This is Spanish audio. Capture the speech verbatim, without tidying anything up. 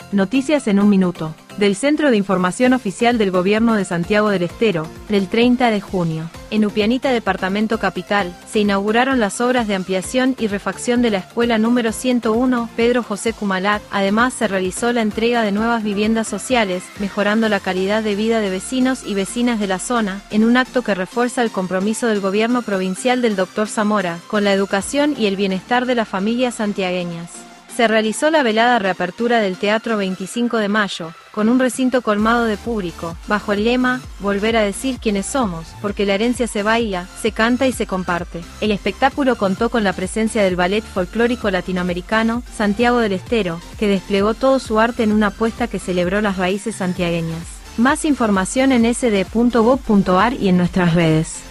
Noticias en un minuto. Del Centro de Información Oficial del Gobierno de Santiago del Estero, del treinta de junio. En Upianita, Departamento Capital, se inauguraron las obras de ampliación y refacción de la escuela número ciento uno, Pedro José Kumalac. Además, se realizó la entrega de nuevas viviendas sociales, mejorando la calidad de vida de vecinos y vecinas de la zona, en un acto que refuerza el compromiso del gobierno provincial del doctor Zamora, con la educación y el bienestar de las familias santiagueñas. Se realizó la velada reapertura del Teatro veinticinco de mayo, con un recinto colmado de público, bajo el lema, volver a decir quiénes somos, porque la herencia se baila, se canta y se comparte. El espectáculo contó con la presencia del ballet folclórico latinoamericano, Santiago del Estero, que desplegó todo su arte en una apuesta que celebró las raíces santiagueñas. Más información en ese de punto gob punto ar y en nuestras redes.